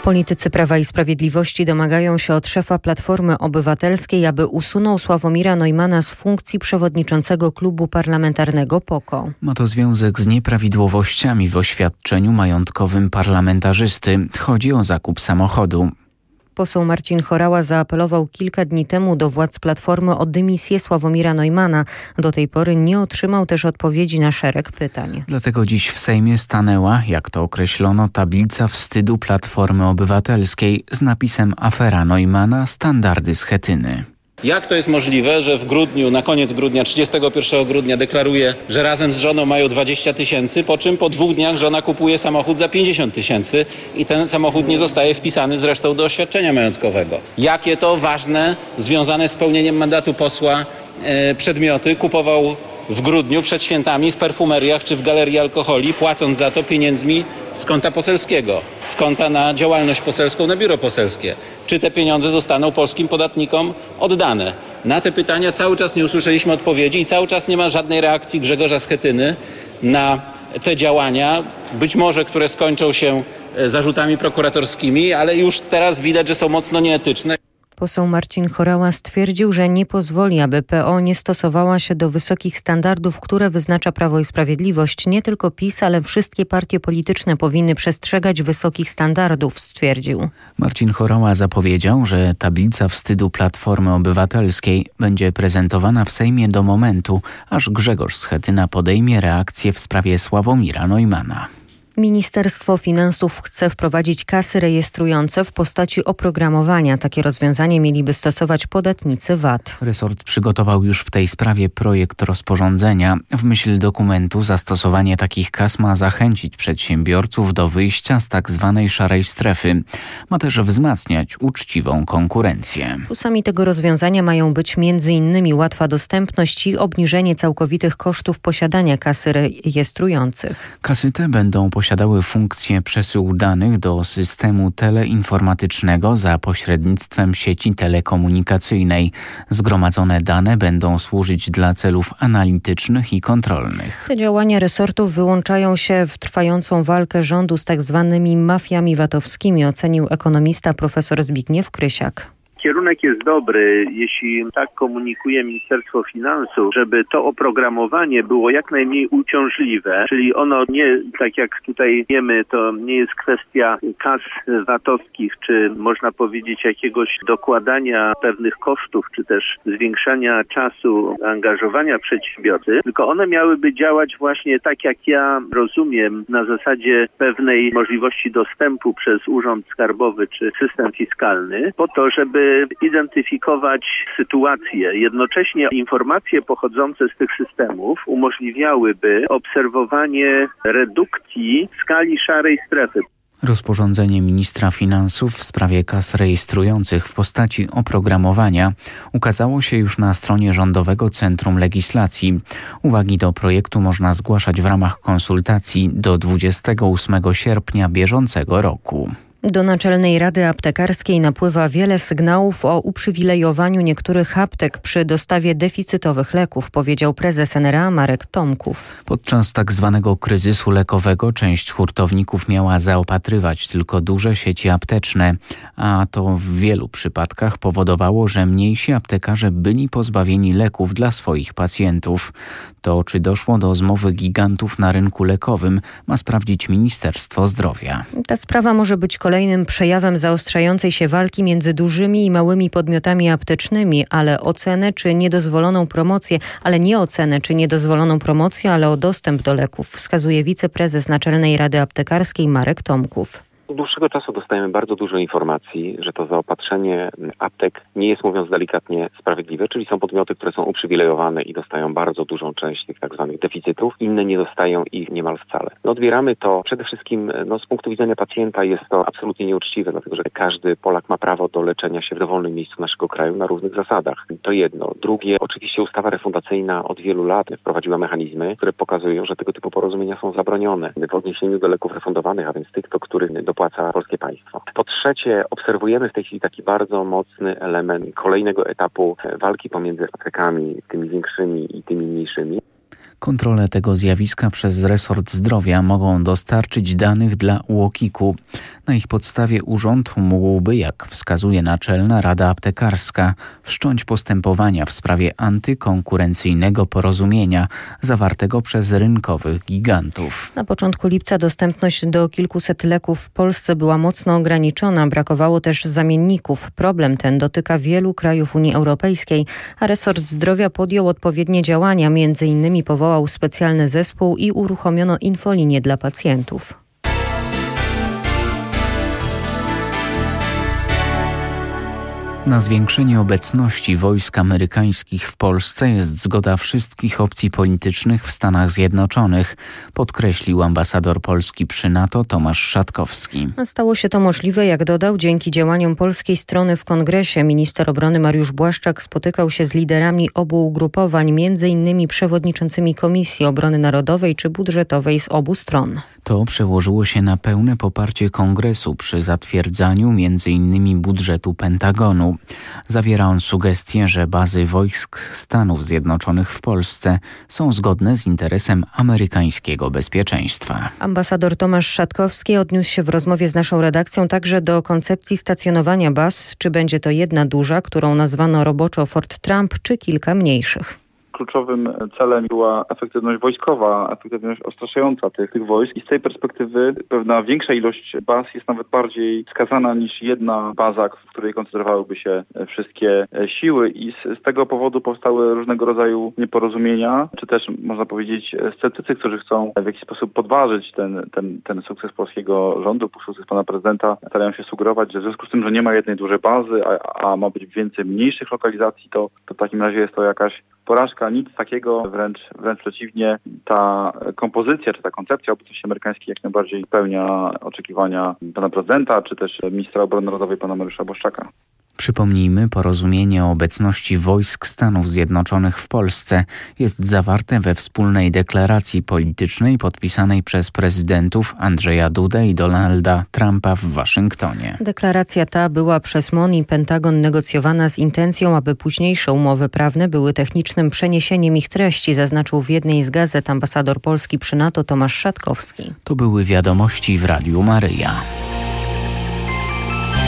Politycy Prawa i Sprawiedliwości domagają się od szefa Platformy Obywatelskiej, aby usunął Sławomira Neumanna z funkcji przewodniczącego klubu parlamentarnego PO-KO. Ma to związek z nieprawidłowościami w oświadczeniu majątkowym parlamentarzysty. Chodzi o zakup samochodu. Poseł Marcin Horała zaapelował kilka dni temu do władz Platformy o dymisję Sławomira Neumanna. Do tej pory nie otrzymał też odpowiedzi na szereg pytań. Dlatego dziś w Sejmie stanęła, jak to określono, tablica wstydu Platformy Obywatelskiej z napisem Afera Neumanna, standardy Schetyny. Jak to jest możliwe, że w grudniu, na koniec grudnia, 31 grudnia deklaruje, że razem z żoną mają 20 000, po czym po 2 dniach żona kupuje samochód za 50 000 i ten samochód nie zostaje wpisany zresztą do oświadczenia majątkowego. Jakie to ważne, związane z pełnieniem mandatu posła przedmioty kupował w grudniu przed świętami w perfumeriach czy w galerii alkoholi, płacąc za to pieniędzmi z konta poselskiego, z konta na działalność poselską, na biuro poselskie. Czy te pieniądze zostaną polskim podatnikom oddane? Na te pytania cały czas nie usłyszeliśmy odpowiedzi i cały czas nie ma żadnej reakcji Grzegorza Schetyny na te działania, być może które skończą się zarzutami prokuratorskimi, ale już teraz widać, że są mocno nieetyczne. Poseł Marcin Horała stwierdził, że nie pozwoli, aby PO nie stosowała się do wysokich standardów, które wyznacza Prawo i Sprawiedliwość. Nie tylko PiS, ale wszystkie partie polityczne powinny przestrzegać wysokich standardów, stwierdził. Marcin Horała zapowiedział, że tablica wstydu Platformy Obywatelskiej będzie prezentowana w Sejmie do momentu, aż Grzegorz Schetyna podejmie reakcję w sprawie Sławomira Neumanna. Ministerstwo Finansów chce wprowadzić kasy rejestrujące w postaci oprogramowania. Takie rozwiązanie mieliby stosować podatnicy VAT. Resort przygotował już w tej sprawie projekt rozporządzenia. W myśl dokumentu zastosowanie takich kas ma zachęcić przedsiębiorców do wyjścia z tak zwanej szarej strefy. Ma też wzmacniać uczciwą konkurencję. Plusami tego rozwiązania mają być m.in. łatwa dostępność i obniżenie całkowitych kosztów posiadania kasy rejestrujących. Kasy te będą posiadały funkcję przesyłu danych do systemu teleinformatycznego za pośrednictwem sieci telekomunikacyjnej. Zgromadzone dane będą służyć dla celów analitycznych i kontrolnych. Te działania resortu wyłączają się w trwającą walkę rządu z tak zwanymi mafiami VAT-owskimi, ocenił ekonomista profesor Zbigniew Krysiak. Kierunek jest dobry, jeśli tak komunikuje Ministerstwo Finansów, żeby to oprogramowanie było jak najmniej uciążliwe, czyli ono nie, tak jak tutaj wiemy, to nie jest kwestia kas VAT-owskich, czy można powiedzieć jakiegoś dokładania pewnych kosztów, czy też zwiększania czasu angażowania przedsiębiorcy, tylko one miałyby działać właśnie tak jak ja rozumiem, na zasadzie pewnej możliwości dostępu przez Urząd Skarbowy czy system fiskalny, po to, żeby identyfikować sytuację. Jednocześnie informacje pochodzące z tych systemów umożliwiałyby obserwowanie redukcji skali szarej strefy. Rozporządzenie ministra finansów w sprawie kas rejestrujących w postaci oprogramowania ukazało się już na stronie Rządowego Centrum Legislacji. Uwagi do projektu można zgłaszać w ramach konsultacji do 28 sierpnia bieżącego roku. Do Naczelnej Rady Aptekarskiej napływa wiele sygnałów o uprzywilejowaniu niektórych aptek przy dostawie deficytowych leków, powiedział prezes NRA Marek Tomków. Podczas tak zwanego kryzysu lekowego część hurtowników miała zaopatrywać tylko duże sieci apteczne, a to w wielu przypadkach powodowało, że mniejsi aptekarze byli pozbawieni leków dla swoich pacjentów. To, czy doszło do zmowy gigantów na rynku lekowym, ma sprawdzić Ministerstwo Zdrowia. Ta sprawa może być kolejnym przejawem zaostrzającej się walki między dużymi i małymi podmiotami aptecznymi, ale nie ocenę czy niedozwoloną promocję, ale o dostęp do leków, wskazuje wiceprezes Naczelnej Rady Aptekarskiej Marek Tomków. Od dłuższego czasu dostajemy bardzo dużo informacji, że to zaopatrzenie aptek nie jest, mówiąc delikatnie, sprawiedliwe, czyli są podmioty, które są uprzywilejowane i dostają bardzo dużą część tych tak zwanych deficytów, inne nie dostają ich niemal wcale. Odbieramy to przede wszystkim z punktu widzenia pacjenta jest to absolutnie nieuczciwe, dlatego że każdy Polak ma prawo do leczenia się w dowolnym miejscu naszego kraju na różnych zasadach. To jedno. Drugie, oczywiście ustawa refundacyjna od wielu lat wprowadziła mechanizmy, które pokazują, że tego typu porozumienia są zabronione w odniesieniu do leków refundowanych, a więc tych, do których dopłaca polskie państwo. Po trzecie, obserwujemy w tej chwili taki bardzo mocny element kolejnego etapu walki pomiędzy aptekami, tymi większymi i tymi mniejszymi. Kontrolę tego zjawiska przez resort zdrowia mogą dostarczyć danych dla UOKiK-u. Na ich podstawie urząd mógłby, jak wskazuje Naczelna Rada Aptekarska, wszcząć postępowania w sprawie antykonkurencyjnego porozumienia zawartego przez rynkowych gigantów. Na początku lipca dostępność do kilkuset leków w Polsce była mocno ograniczona, brakowało też zamienników. Problem ten dotyka wielu krajów Unii Europejskiej, a resort zdrowia podjął odpowiednie działania, m.in. powołał specjalny zespół i uruchomiono infolinię dla pacjentów. Na zwiększenie obecności wojsk amerykańskich w Polsce jest zgoda wszystkich opcji politycznych w Stanach Zjednoczonych, podkreślił ambasador Polski przy NATO Tomasz Szatkowski. Stało się to możliwe, jak dodał, dzięki działaniom polskiej strony w Kongresie. Minister obrony Mariusz Błaszczak spotykał się z liderami obu ugrupowań, m.in. przewodniczącymi Komisji Obrony Narodowej czy Budżetowej z obu stron. To przełożyło się na pełne poparcie Kongresu przy zatwierdzaniu m.in. budżetu Pentagonu. Zawiera on sugestie, że bazy wojsk Stanów Zjednoczonych w Polsce są zgodne z interesem amerykańskiego bezpieczeństwa. Ambasador Tomasz Szatkowski odniósł się w rozmowie z naszą redakcją także do koncepcji stacjonowania baz. Czy będzie to jedna duża, którą nazwano roboczo Fort Trump, czy kilka mniejszych? Kluczowym celem była efektywność wojskowa, efektywność odstraszająca tych wojsk i z tej perspektywy pewna większa ilość baz jest nawet bardziej wskazana niż jedna baza, w której koncentrowałyby się wszystkie siły i z tego powodu powstały różnego rodzaju nieporozumienia, czy też można powiedzieć sceptycy, którzy chcą w jakiś sposób podważyć ten sukces polskiego rządu, sukces pana prezydenta, starają się sugerować, że w związku z tym, że nie ma jednej dużej bazy, a ma być więcej mniejszych lokalizacji, to w takim razie jest to jakaś porażka. Nic takiego, wręcz przeciwnie, ta kompozycja czy ta koncepcja obecności amerykańskiej jak najbardziej spełnia oczekiwania pana prezydenta, czy też ministra obrony narodowej pana Mariusza Błaszczaka. Przypomnijmy, porozumienie o obecności wojsk Stanów Zjednoczonych w Polsce jest zawarte we wspólnej deklaracji politycznej podpisanej przez prezydentów Andrzeja Dudę i Donalda Trumpa w Waszyngtonie. Deklaracja ta była przez MON i Pentagon negocjowana z intencją, aby późniejsze umowy prawne były technicznym przeniesieniem ich treści, zaznaczył w jednej z gazet ambasador Polski przy NATO Tomasz Szatkowski. To były wiadomości w Radiu Maryja.